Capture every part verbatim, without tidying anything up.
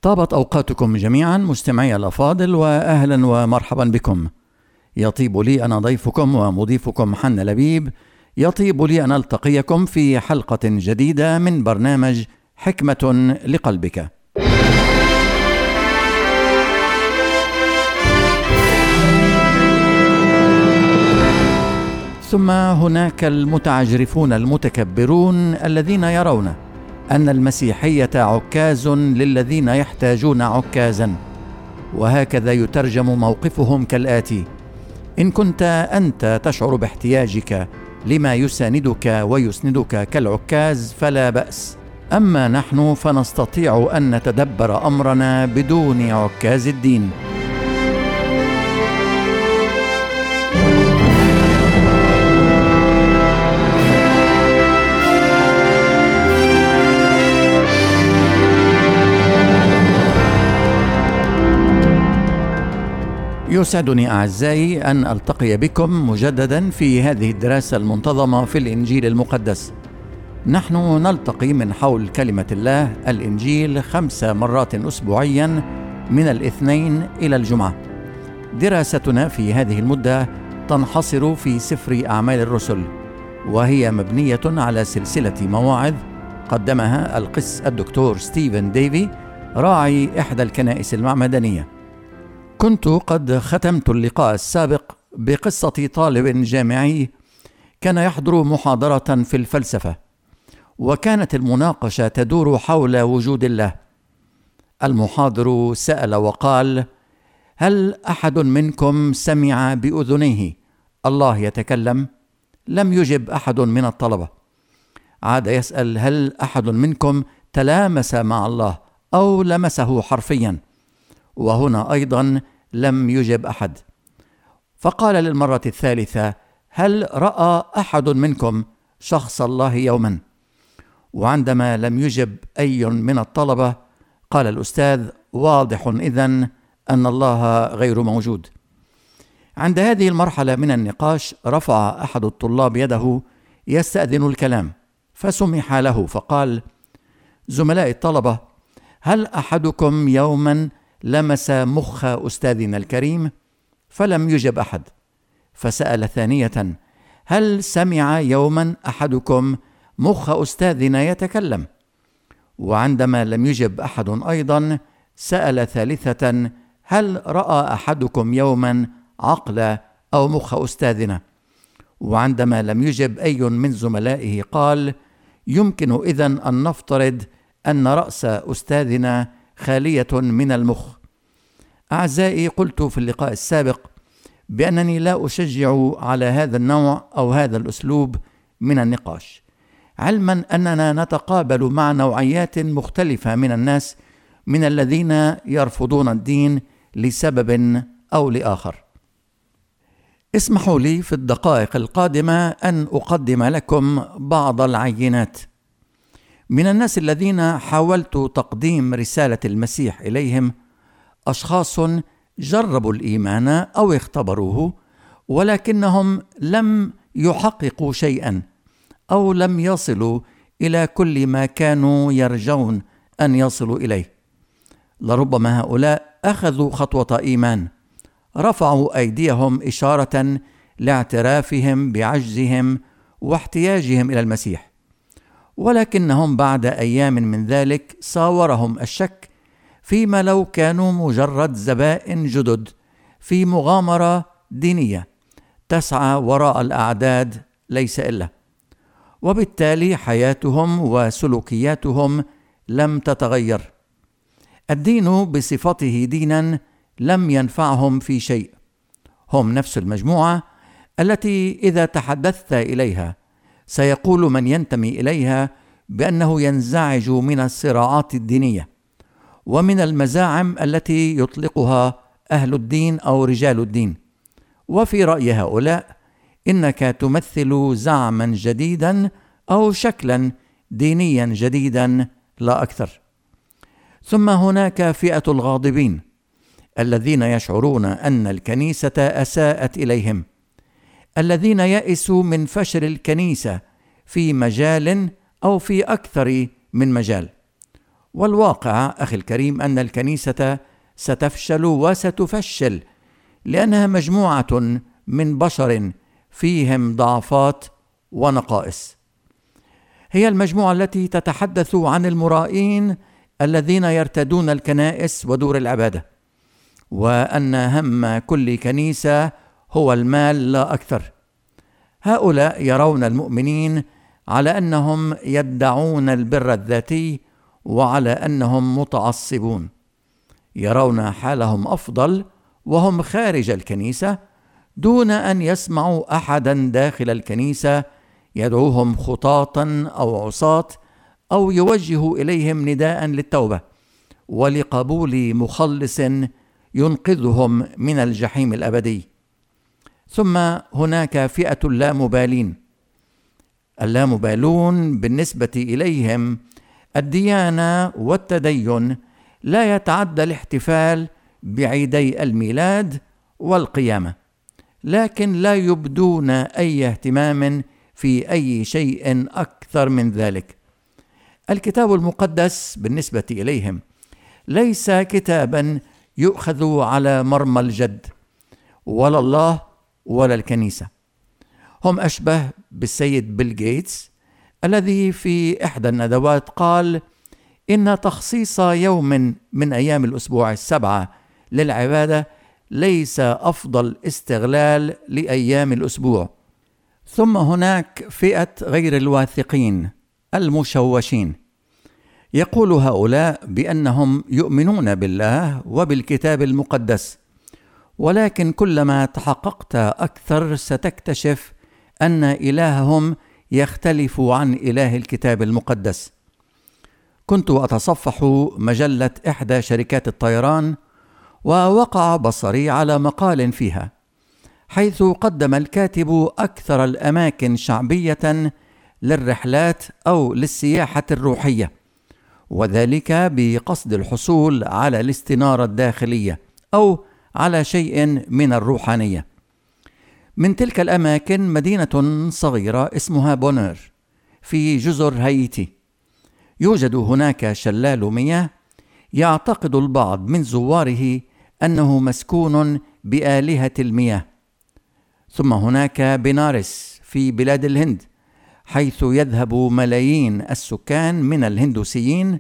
طابت أوقاتكم جميعا مستمعي الأفاضل، وأهلا ومرحبا بكم. يطيب لي أنا ضيفكم ومضيفكم حنا لبيب، يطيب لي أن ألتقيكم في حلقة جديدة من برنامج حكمة لقلبك. ثم هناك المتعجرفون المتكبرون الذين يرون أن المسيحية عكاز للذين يحتاجون عكازا، وهكذا يترجم موقفهم كالآتي: إن كنت أنت تشعر باحتياجك لما يساندك ويسندك كالعكاز فلا بأس، أما نحن فنستطيع أن نتدبر أمرنا بدون عكاز الدين. يسعدني أعزائي أن ألتقي بكم مجددا في هذه الدراسة المنتظمة في الإنجيل المقدس. نحن نلتقي من حول كلمة الله الإنجيل خمس مرات أسبوعيا من الاثنين إلى الجمعة. دراستنا في هذه المدة تنحصر في سفر أعمال الرسل، وهي مبنية على سلسلة مواعظ قدمها القس الدكتور ستيفن ديفي راعي إحدى الكنائس المعمدانية. كنت قد ختمت اللقاء السابق بقصة طالب جامعي كان يحضر محاضرة في الفلسفة، وكانت المناقشة تدور حول وجود الله. المحاضر سأل وقال: هل أحد منكم سمع بأذنيه الله يتكلم؟ لم يجب أحد من الطلبة. عاد يسأل: هل أحد منكم تلامس مع الله أو لمسه حرفيا؟ وهنا أيضا لم يجب أحد. فقال للمرة الثالثة: هل رأى أحد منكم شخص الله يوما؟ وعندما لم يجب أي من الطلبة قال الأستاذ: واضح إذن أن الله غير موجود. عند هذه المرحلة من النقاش رفع أحد الطلاب يده يستأذن الكلام، فسمح له فقال: زملاء الطلبة، هل أحدكم يوما لمس مخ أستاذنا الكريم؟ فلم يجب أحد. فسأل ثانية: هل سمع يوما أحدكم مخ أستاذنا يتكلم؟ وعندما لم يجب أحد أيضا سأل ثالثة: هل رأى أحدكم يوما عقل أو مخ أستاذنا؟ وعندما لم يجب أي من زملائه قال: يمكن إذن أن نفترض أن رأس أستاذنا خالية من المخ. أعزائي، قلت في اللقاء السابق بأنني لا أشجع على هذا النوع أو هذا الأسلوب من النقاش، علما أننا نتقابل مع نوعيات مختلفة من الناس من الذين يرفضون الدين لسبب أو لآخر. اسمحوا لي في الدقائق القادمة أن أقدم لكم بعض العينات من الناس الذين حاولت تقديم رسالة المسيح إليهم، أشخاص جربوا الإيمان أو اختبروه ولكنهم لم يحققوا شيئا أو لم يصلوا إلى كل ما كانوا يرجون أن يصلوا إليه. لربما هؤلاء أخذوا خطوة إيمان، رفعوا أيديهم إشارة لاعترافهم بعجزهم واحتياجهم إلى المسيح، ولكنهم بعد أيام من ذلك ساورهم الشك فيما لو كانوا مجرد زبائن جدد في مغامرة دينية تسعى وراء الأعداد ليس إلا، وبالتالي حياتهم وسلوكياتهم لم تتغير. الدين بصفته دينا لم ينفعهم في شيء. هم نفس المجموعة التي إذا تحدثت إليها سيقول من ينتمي إليها بأنه ينزعج من الصراعات الدينية ومن المزاعم التي يطلقها أهل الدين أو رجال الدين. وفي رأي هؤلاء إنك تمثل زعما جديدا أو شكلا دينيا جديدا لا أكثر. ثم هناك فئة الغاضبين الذين يشعرون أن الكنيسة أساءت إليهم، الذين يئسوا من فشل الكنيسة في مجال أو في أكثر من مجال، والواقع أخي الكريم أن الكنيسة ستفشل وستفشل، لأنها مجموعة من بشر فيهم ضعفات ونقائص. هي المجموعة التي تتحدث عن المرائين الذين يرتدون الكنائس ودور العبادة، وأن هم كل كنيسة هو المال لا أكثر. هؤلاء يرون المؤمنين على أنهم يدعون البر الذاتي وعلى أنهم متعصبون، يرون حالهم أفضل وهم خارج الكنيسة دون أن يسمعوا أحدا داخل الكنيسة يدعوهم خطاطا أو عصاة أو يوجه إليهم نداء للتوبة ولقبول مخلص ينقذهم من الجحيم الأبدي. ثم هناك فئة اللامبالين. اللامبالون بالنسبة إليهم الديانة والتدين لا يتعدى الاحتفال بعيدي الميلاد والقيامة، لكن لا يبدون أي اهتمام في أي شيء أكثر من ذلك. الكتاب المقدس بالنسبة إليهم ليس كتابا يؤخذ على مرمى الجد، ولا الله ولا الكنيسة. هم أشبه بالسيد بيل غيتس الذي في إحدى الندوات قال إن تخصيص يوم من أيام الأسبوع السبعة للعبادة ليس أفضل استغلال لأيام الأسبوع. ثم هناك فئة غير الواثقين المشوشين. يقول هؤلاء بأنهم يؤمنون بالله وبالكتاب المقدس، ولكن كلما تحققت أكثر ستكتشف أن إلههم يختلف عن إله الكتاب المقدس. كنت أتصفح مجلة إحدى شركات الطيران، ووقع بصري على مقال فيها حيث قدم الكاتب أكثر الأماكن شعبية للرحلات أو للسياحة الروحية، وذلك بقصد الحصول على الاستنارة الداخلية أو على شيء من الروحانية. من تلك الأماكن مدينة صغيرة اسمها بونير في جزر هايتي. يوجد هناك شلال مياه يعتقد البعض من زواره أنه مسكون بآلهة المياه. ثم هناك بنارس في بلاد الهند، حيث يذهب ملايين السكان من الهندوسيين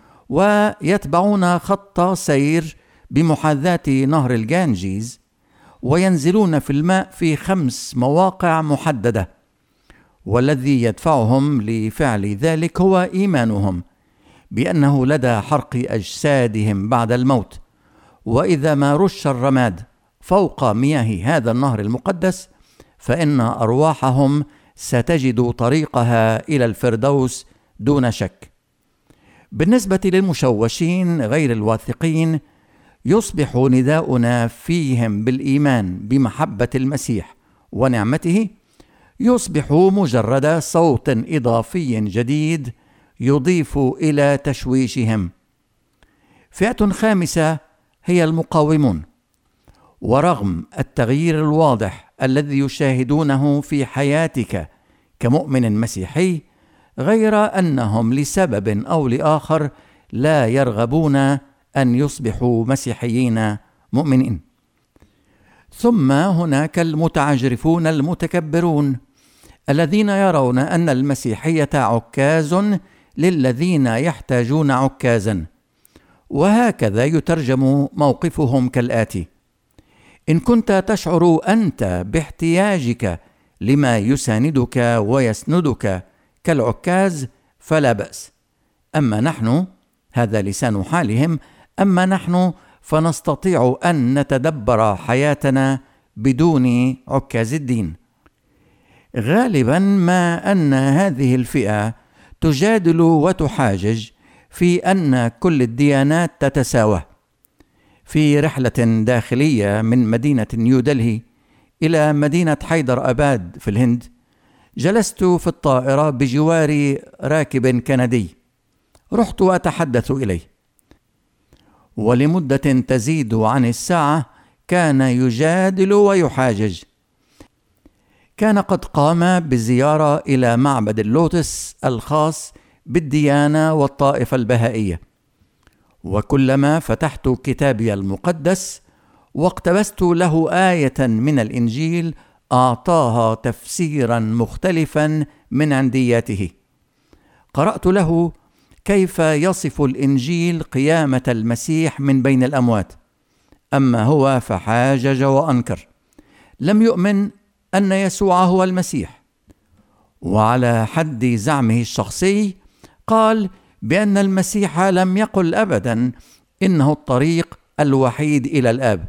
ويتبعون خط سير بمحاذاة نهر الغانجيز، وينزلون في الماء في خمس مواقع محددة، والذي يدفعهم لفعل ذلك هو إيمانهم بأنه لدى حرق أجسادهم بعد الموت، وإذا ما رش الرماد فوق مياه هذا النهر المقدس فإن أرواحهم ستجد طريقها إلى الفردوس دون شك. بالنسبة للمشوشين غير الواثقين، يصبح نداؤنا فيهم بالإيمان بمحبة المسيح ونعمته يصبح مجرد صوت إضافي جديد يضيف إلى تشويشهم. فئة خامسة هي المقاومون. ورغم التغيير الواضح الذي يشاهدونه في حياتك كمؤمن مسيحي، غير أنهم لسبب أو لآخر لا يرغبون أن يصبحوا مسيحيين مؤمنين. ثم هناك المتعجرفون المتكبرون الذين يرون أن المسيحية عكاز للذين يحتاجون عكازا، وهكذا يترجم موقفهم كالآتي: إن كنت تشعر أنت باحتياجك لما يساندك ويسندك كالعكاز فلا بأس، أما نحن، هذا لسان حالهم، أما نحن فنستطيع أن نتدبر حياتنا بدون عكاز الدين. غالبا ما أن هذه الفئة تجادل وتحاجج في أن كل الديانات تتساوى. في رحلة داخلية من مدينة نيودلهي إلى مدينة حيدر أباد في الهند، جلست في الطائرة بجوار راكب كندي، رحت أتحدث إليه، ولمدة تزيد عن الساعة كان يجادل ويحاجج. كان قد قام بزيارة إلى معبد اللوتس الخاص بالديانة والطائفة البهائية، وكلما فتحت كتابي المقدس واقتبست له آية من الإنجيل أعطاها تفسيرا مختلفا من عندياته. قرأت له كيف يصف الإنجيل قيامة المسيح من بين الأموات، أما هو فحاجج وأنكر، لم يؤمن أن يسوع هو المسيح، وعلى حد زعمه الشخصي قال بأن المسيح لم يقل أبدا إنه الطريق الوحيد إلى الآب.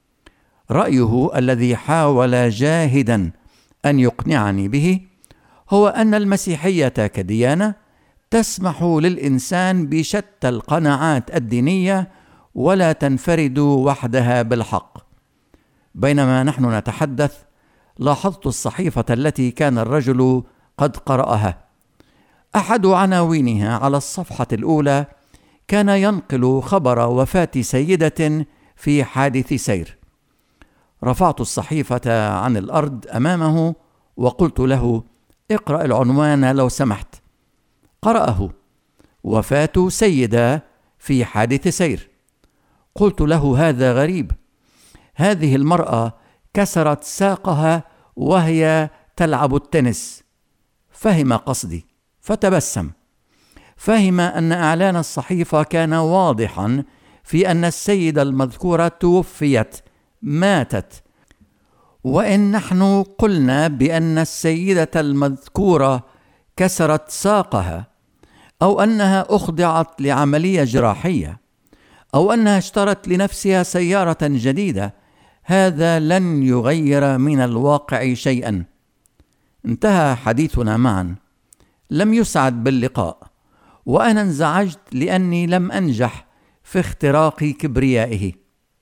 رأيه الذي حاول جاهدا أن يقنعني به هو أن المسيحية كديانة تسمح للإنسان بشتى القناعات الدينية ولا تنفرد وحدها بالحق. بينما نحن نتحدث لاحظت الصحيفة التي كان الرجل قد قرأها. أحد عناوينها على الصفحة الأولى كان ينقل خبر وفاة سيدة في حادث سير. رفعت الصحيفة عن الأرض أمامه وقلت له: اقرأ العنوان لو سمحت. قرأه: وفاة سيدة في حادث سير. قلت له: هذا غريب، هذه المرأة كسرت ساقها وهي تلعب التنس. فهم قصدي فتبسم، فهم أن إعلان الصحيفة كان واضحا في أن السيدة المذكورة توفيت، ماتت. وإن نحن قلنا بأن السيدة المذكورة كسرت ساقها، أو أنها أخضعت لعملية جراحية، أو أنها اشترت لنفسها سيارة جديدة، هذا لن يغير من الواقع شيئا. انتهى حديثنا معا. لم يسعد باللقاء، وأنا انزعجت لأني لم أنجح في اختراق كبريائه.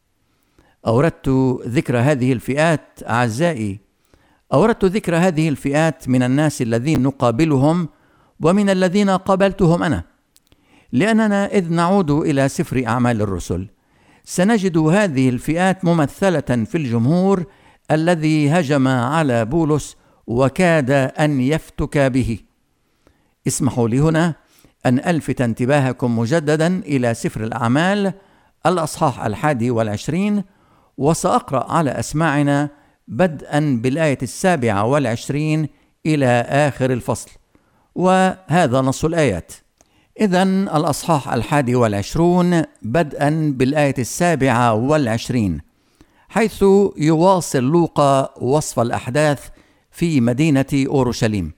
أوردت ذكر هذه الفئات أعزائي، أوردت ذكر هذه الفئات من الناس الذين نقابلهم ومن الذين قابلتهم أنا، لأننا إذ نعود إلى سفر أعمال الرسل سنجد هذه الفئات ممثلة في الجمهور الذي هجم على بولس وكاد أن يفتك به. اسمحوا لي هنا أن ألفت انتباهكم مجددا إلى سفر الأعمال الأصحاح الحادي والعشرين، وسأقرأ على أسماعنا بدءا بالآية السابعة والعشرين إلى آخر الفصل، وهذا نص الآيات. إذن الأصحاح الحادي والعشرون بدءا بالآية السابعة والعشرين، حيث يواصل لوقا وصف الأحداث في مدينة أورشليم.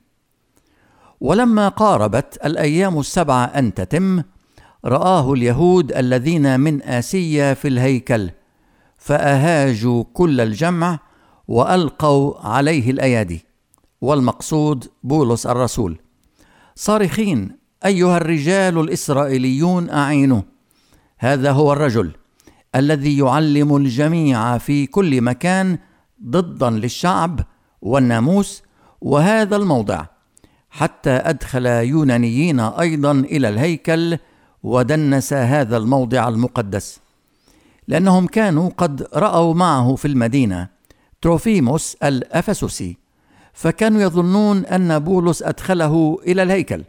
ولما قاربت الأيام السبعة أن تتم، رآه اليهود الذين من آسيا في الهيكل، فأهاجوا كل الجمع وألقوا عليه الأيادي، والمقصود بولس الرسول، صارخين: أيها الرجال الإسرائيليون أعينوا، هذا هو الرجل الذي يعلم الجميع في كل مكان ضدا للشعب والناموس وهذا الموضع، حتى أدخل يونانيين أيضا إلى الهيكل ودنس هذا الموضع المقدس، لأنهم كانوا قد رأوا معه في المدينة تروفيموس الأفسسي، فكانوا يظنون أن بولس أدخله إلى الهيكل.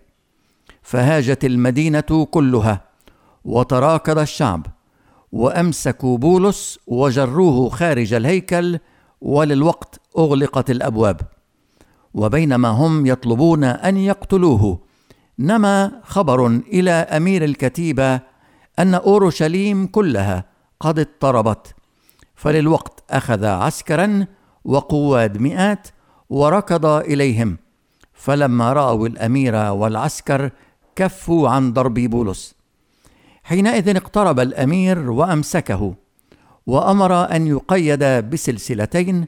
فهاجت المدينة كلها وتراكض الشعب، وأمسكوا بولس وجروه خارج الهيكل، وللوقت أغلقت الأبواب. وبينما هم يطلبون أن يقتلوه، نما خبر إلى أمير الكتيبة أن أورشليم كلها قد اضطربت، فللوقت أخذ عسكرا وقواد مئات وركض إليهم، فلما رأوا الأمير والعسكر كفوا عن ضرب بولس. حينئذ اقترب الأمير وأمسكه، وأمر أن يقيد بسلسلتين،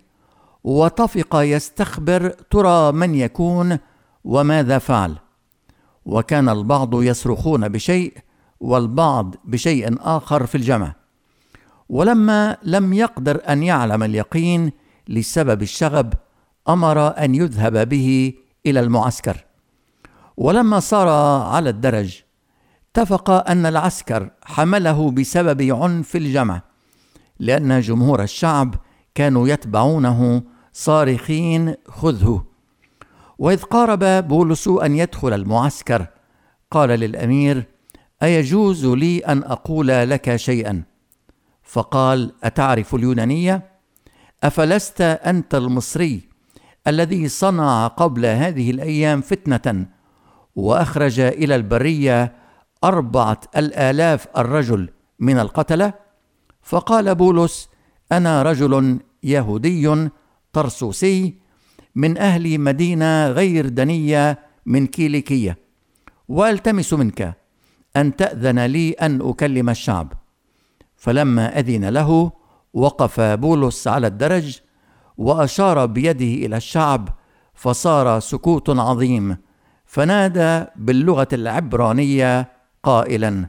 وطفق يستخبر ترى من يكون وماذا فعل. وكان البعض يصرخون بشيء والبعض بشيء آخر في الجمع. ولما لم يقدر أن يعلم اليقين لسبب الشغب، أمر أن يذهب به إلى المعسكر. ولما صار على الدرج، اتفق أن العسكر حمله بسبب عنف الجمع، لأن جمهور الشعب كانوا يتبعونه صارخين: خذه. وإذ قارب بولس أن يدخل المعسكر، قال للأمير: أيجوز لي أن أقول لك شيئا؟ فقال: أتعرف اليونانية؟ أفلست أنت المصري الذي صنع قبل هذه الأيام فتنة وأخرج إلى البرية أربعة الآلاف الرجل من القتلة؟ فقال بولس: أنا رجل يهودي طرسوسي من أهل مدينة غير دنية من كيليكية، وألتمس منك أن تأذن لي أن أكلم الشعب. فلما أذن له وقف بولس على الدرج وأشار بيده إلى الشعب، فصار سكوت عظيم، فنادى باللغة العبرانية قائلا: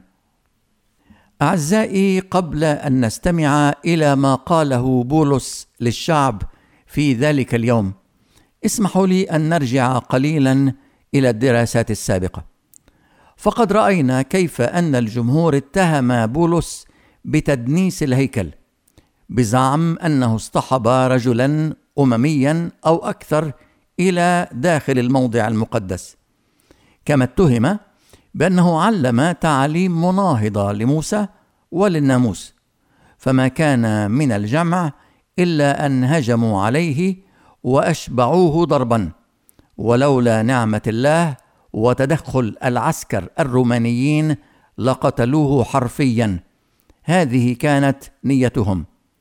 أعزائي، قبل أن نستمع إلى ما قاله بولس للشعب في ذلك اليوم، اسمحوا لي أن نرجع قليلا إلى الدراسات السابقة. فقد رأينا كيف أن الجمهور اتهم بولس بتدنيس الهيكل بزعم أنه اصطحب رجلا أمميا أو أكثر إلى داخل الموضع المقدس، كما اتهم بأنه علم تعاليم مناهضة لموسى وللناموس، فما كان من الجمع إلا أن هجموا عليه وأشبعوه ضربا، ولولا نعمة الله وتدخل العسكر الرومانيين لقتلوه حرفيا. هذه كانت نيتهم.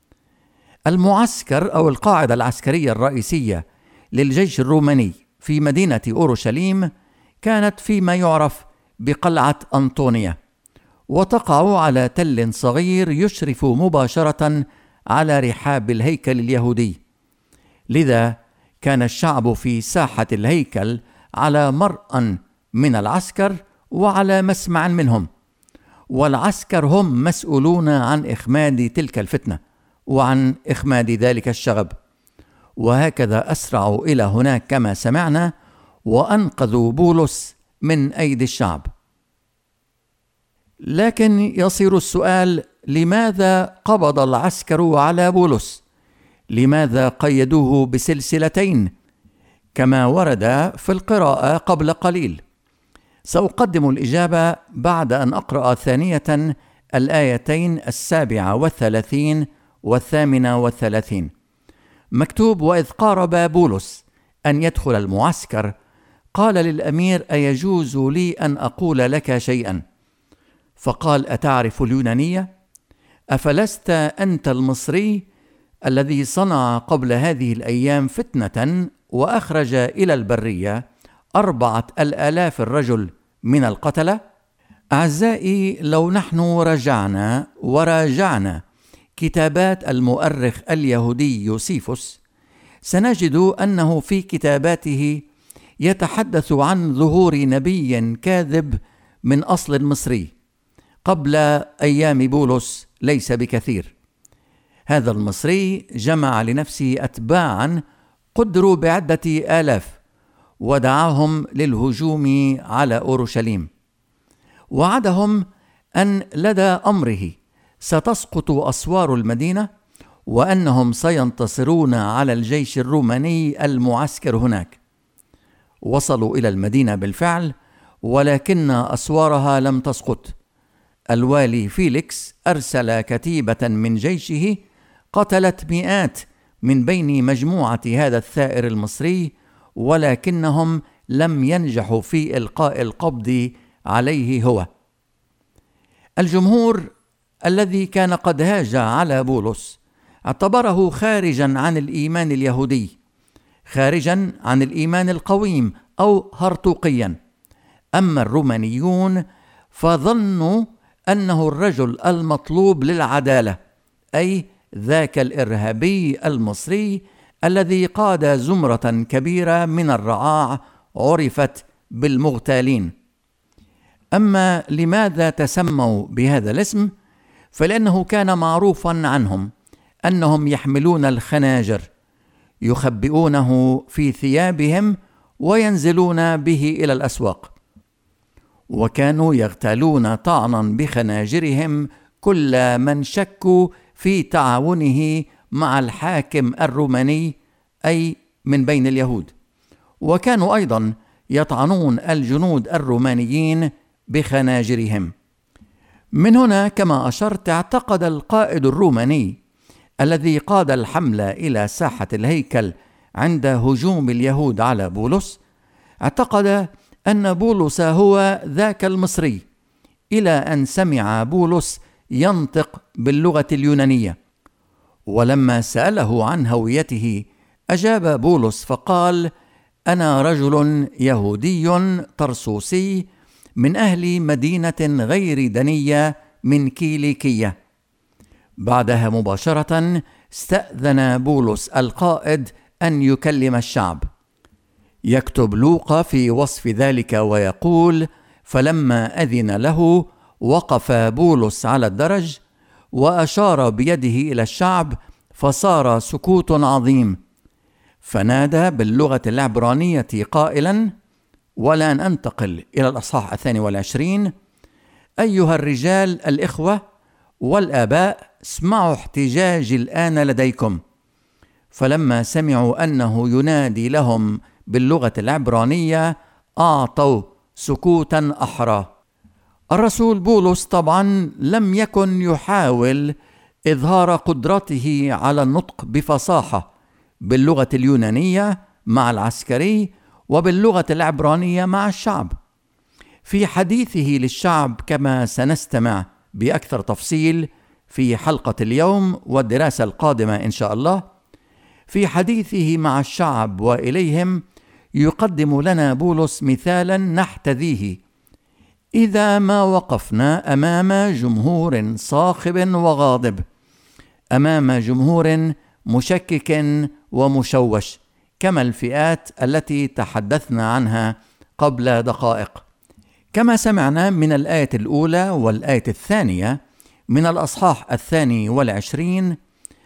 المعسكر أو القاعدة العسكرية الرئيسية للجيش الروماني في مدينة أورشليم كانت فيما يعرف بقلعة أنطونيا، وتقع على تل صغير يشرف مباشرة على رحاب الهيكل اليهودي. لذا كان الشعب في ساحة الهيكل على مرأى من العسكر وعلى مسمع منهم، والعسكر هم مسؤولون عن إخماد تلك الفتنة وعن إخماد ذلك الشغب. وهكذا أسرعوا إلى هناك كما سمعنا، وأنقذوا بولس من أيدي الشعب. لكن يصير السؤال: لماذا قبض العسكر على بولس؟ لماذا قيدوه بسلسلتين كما ورد في القراءة قبل قليل؟ سأقدم الإجابة بعد أن أقرأ ثانية الآيتين السابعة والثلاثين والثامنة والثلاثين. مكتوب: وإذ قارب بولس أن يدخل المعسكر قال للأمير: أيجوز لي أن أقول لك شيئا؟ فقال: أتعرف اليونانية؟ أفلست أنت المصري الذي صنع قبل هذه الأيام فتنة وأخرج إلى البرية أربعة الآلاف الرجل من القتلة؟ أعزائي، لو نحن رجعنا وراجعنا كتابات المؤرخ اليهودي يوسيفوس سنجد أنه في كتاباته يتحدث عن ظهور نبي كاذب من أصل مصري قبل أيام بولس ليس بكثير. هذا المصري جمع لنفسه أتباعا قدروا بعدة آلاف، ودعاهم للهجوم على أورشليم، وعدهم أن لدى أمره ستسقط أسوار المدينة، وأنهم سينتصرون على الجيش الروماني المعسكر هناك. وصلوا إلى المدينة بالفعل، ولكن أسوارها لم تسقط. الوالي فيليكس أرسل كتيبة من جيشه قتلت مئات من بين مجموعة هذا الثائر المصري، ولكنهم لم ينجحوا في إلقاء القبض عليه هو. الجمهور الذي كان قد هاج على بولس اعتبره خارجا عن الإيمان اليهودي، خارجا عن الإيمان القويم أو هرطوقيا. أما الرومانيون فظنوا أنه الرجل المطلوب للعدالة، أي ذاك الإرهابي المصري الذي قاد زمرة كبيرة من الرعاع عرفت بالمغتالين. أما لماذا تسموا بهذا الاسم؟ فلأنه كان معروفا عنهم أنهم يحملون الخناجر يخبئونه في ثيابهم وينزلون به إلى الأسواق، وكانوا يغتالون طعنا بخناجرهم كل من شكوا في تعاونه مع الحاكم الروماني أي من بين اليهود. وكانوا أيضا يطعنون الجنود الرومانيين بخناجرهم. من هنا كما أشرت اعتقد القائد الروماني الذي قاد الحملة إلى ساحة الهيكل عند هجوم اليهود على بولس، اعتقد أن بولس هو ذاك المصري، إلى أن سمع بولس ينطق باللغة اليونانية. ولما سأله عن هويته أجاب بولس فقال: أنا رجل يهودي طرسوسي من أهل مدينة غير دنية من كيليكية. بعدها مباشرة استأذن بولس القائد أن يكلم الشعب. يكتب لوقا في وصف ذلك ويقول: فلما أذن له وقف بولس على الدرج وأشار بيده إلى الشعب فصار سكوت عظيم، فنادى باللغة العبرانية قائلا، والآن أنتقل إلى الأصحاح الثاني والعشرين: أيها الرجال الإخوة والآباء، اسمعوا احتجاجي الآن لديكم. فلما سمعوا أنه ينادي لهم باللغة العبرانية أعطوا سكوتا أحرى. الرسول بولس طبعا لم يكن يحاول إظهار قدرته على النطق بفصاحة باللغة اليونانية مع العسكري وباللغة العبرانية مع الشعب. في حديثه للشعب كما سنستمع بأكثر تفصيل في حلقة اليوم والدراسة القادمة إن شاء الله، في حديثه مع الشعب وإليهم يقدم لنا بولس مثالا نحتذيه: إذا ما وقفنا أمام جمهور صاخب وغاضب، أمام جمهور مشكك ومشوش، كما الفئات التي تحدثنا عنها قبل دقائق. كما سمعنا من الآية الأولى والآية الثانية من الأصحاح الثاني والعشرين،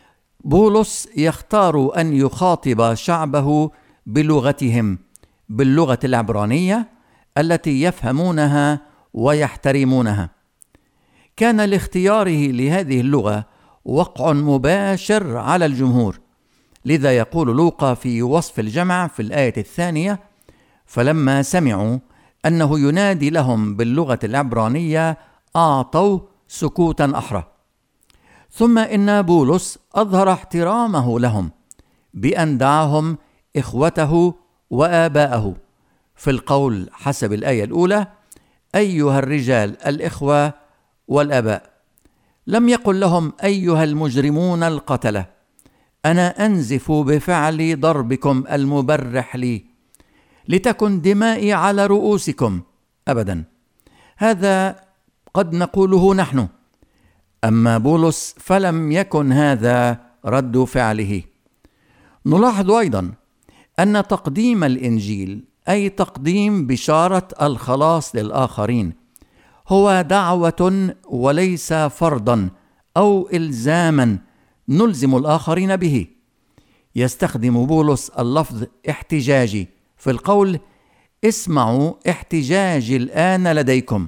بولس يختار أن يخاطب شعبه بلغتهم، باللغة العبرانية التي يفهمونها ويحترمونها. كان لاختياره لهذه اللغة وقع مباشر على الجمهور، لذا يقول لوقا في وصف الجمع في الآية الثانية: فلما سمعوا أنه ينادي لهم باللغة العبرانية أعطوا سكوتا أحرى. ثم إن بولس أظهر احترامه لهم بأن دعاهم إخوته وآباءه في القول حسب الآية الأولى: أيها الرجال الإخوة والآباء. لم يقل لهم أيها المجرمون القتلة، أنا أنزف بفعل ضربكم المبرح لي لتكن دمائي على رؤوسكم، أبدا. هذا قد نقوله نحن، أما بولس فلم يكن هذا رد فعله. نلاحظ أيضا أن تقديم الإنجيل، أي تقديم بشارة الخلاص للآخرين، هو دعوة وليس فرضا أو إلزاما نلزم الآخرين به. يستخدم بولس اللفظ احتجاجي في القول: اسمعوا احتجاجي الآن لديكم.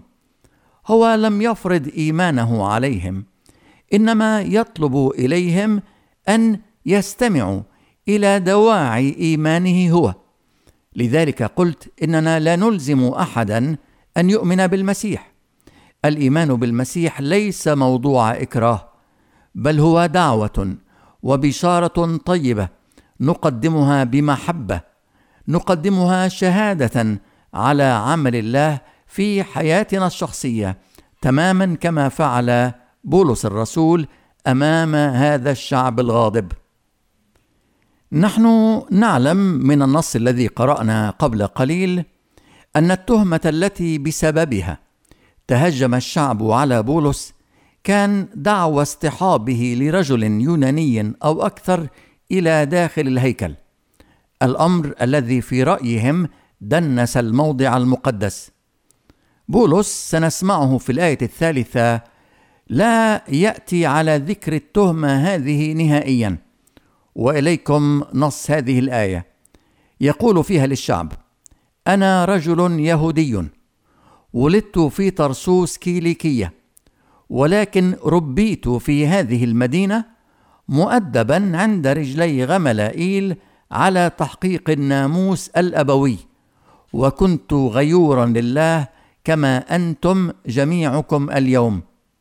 هو لم يفرض إيمانه عليهم، إنما يطلب إليهم أن يستمعوا إلى دواعي إيمانه هو. لذلك قلت إننا لا نلزم أحدا أن يؤمن بالمسيح. الإيمان بالمسيح ليس موضوع إكراه، بل هو دعوة وبشارة طيبة نقدمها بمحبة، نقدمها شهادة على عمل الله في حياتنا الشخصية، تماما كما فعل بولس الرسول أمام هذا الشعب الغاضب. نحن نعلم من النص الذي قرأنا قبل قليل أن التهمة التي بسببها تهجم الشعب على بولس كان دعوى اصطحابه لرجل يوناني أو أكثر إلى داخل الهيكل، الأمر الذي في رأيهم دنس الموضع المقدس. بولس سنسمعه في الآية الثالثة لا يأتي على ذكر التهمة هذه نهائيا. وإليكم نص هذه الآية، يقول فيها للشعب: أنا رجل يهودي ولدت في طرسوس كيليكية، ولكن ربيت في هذه المدينة مؤدبا عند رجلي غملائيل على تحقيق الناموس الأبوي، وكنت غيورا لله كما أنتم جميعكم اليوم.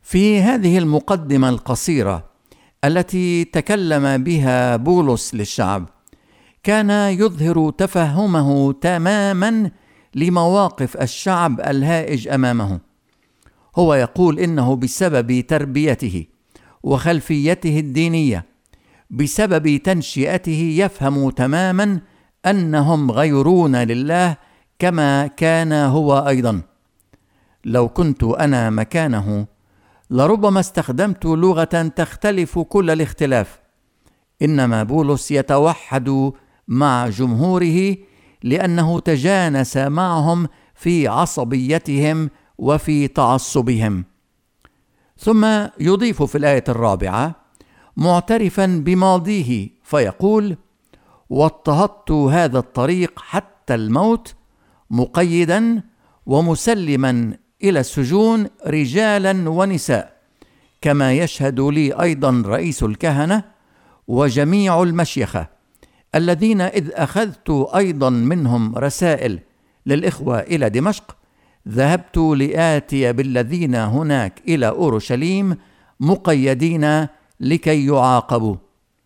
في هذه المقدمة القصيرة التي تكلم بها بولس للشعب، كان يظهر تفهمه تماما لمواقف الشعب الهائج أمامه. هو يقول إنه بسبب تربيته وخلفيته الدينية، بسبب تنشئته، يفهم تماما أنهم غيرون لله كما كان هو أيضا. لو كنت أنا مكانه لربما استخدمت لغة تختلف كل الاختلاف، إنما بولس يتوحد مع جمهوره لأنه تجانس معهم في عصبيتهم وفي تعصبهم. ثم يضيف في الآية الرابعة معترفا بماضيه فيقول: واضطهدت هذا الطريق حتى الموت، مقيدا ومسلما إلى السجون رجالا ونساء، كما يشهد لي أيضا رئيس الكهنة وجميع المشيخة، الذين إذ أخذت أيضا منهم رسائل للإخوة إلى دمشق، ذهبت لآتي بالذين هناك إلى أورشليم مقيدين لكي يعاقبوا.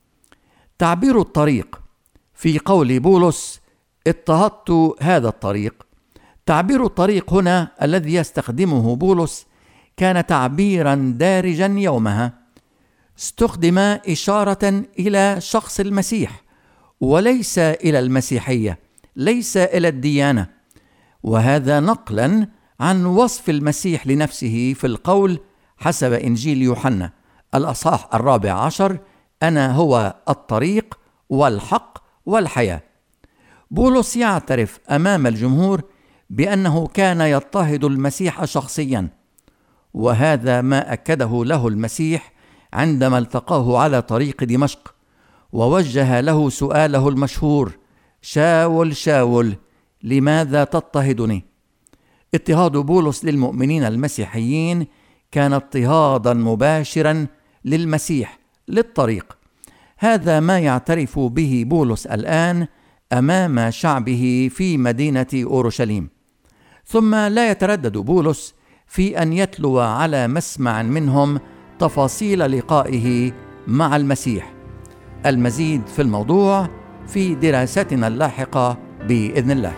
تعبير الطريق في قول بولس: اضطهدت هذا الطريق، تعبير الطريق هنا الذي يستخدمه بولس كان تعبيرا دارجا يومها، استخدم إشارة إلى شخص المسيح وليس إلى المسيحية، ليس إلى الديانة، وهذا نقلا عن وصف المسيح لنفسه في القول حسب إنجيل يوحنا الأصحاح الرابع عشر: أنا هو الطريق والحق والحياة. بولس يعترف أمام الجمهور بأنه كان يضطهد المسيح شخصيا، وهذا ما أكده له المسيح عندما التقاه على طريق دمشق ووجه له سؤاله المشهور: شاول شاول لماذا تضطهدني؟ اضطهاد بولس للمؤمنين المسيحيين كان اضطهادا مباشرا للمسيح، للطريق. هذا ما يعترف به بولس الآن أمام شعبه في مدينة أورشليم. ثم لا يتردد بولس في أن يتلو على مسمع منهم تفاصيل لقائه مع المسيح. المزيد في الموضوع في دراستنا اللاحقة بإذن الله.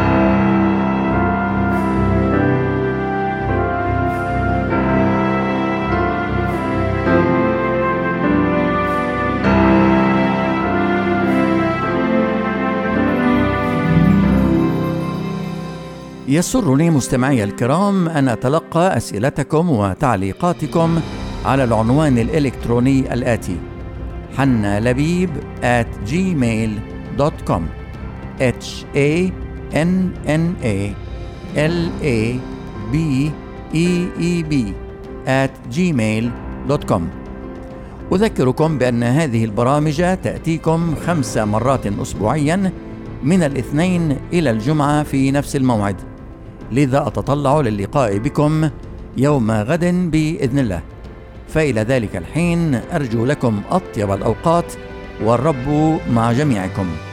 يسرني مستمعي الكرام أن أتلقى أسئلتكم وتعليقاتكم على العنوان الإلكتروني الآتي: حنا لبيب آت جيميل دوت كوم h a n n a l a b e e b آت جيميل دوت كوم. أذكركم بأن هذه البرامج تأتيكم خمس مرات أسبوعيا من الاثنين إلى الجمعة في نفس الموعد، لذا أتطلع للقاء بكم يوم غد بإذن الله. فإلى ذلك الحين أرجو لكم أطيب الأوقات، والرب مع جميعكم.